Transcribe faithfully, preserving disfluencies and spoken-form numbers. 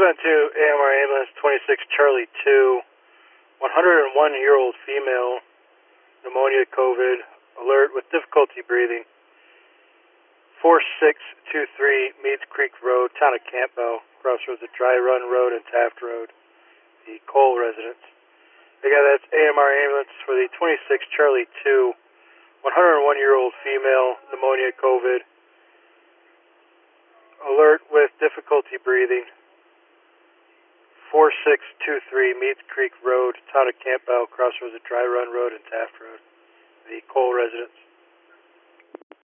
seven two A M R ambulance twenty-six Charlie two, one hundred one year old female, pneumonia COVID, alert with difficulty breathing. four six two three Meads Creek Road, town of Campbell, crossroads of Dry Run Road and Taft Road, the Cole residence. Again, that's A M R ambulance for the twenty-six Charlie two, one hundred one year old female, pneumonia COVID, alert with difficulty breathing. four six two three Meads Creek Road, town of Campbell, crossroads of Dry Run Road and Taft Road, the Cole residence.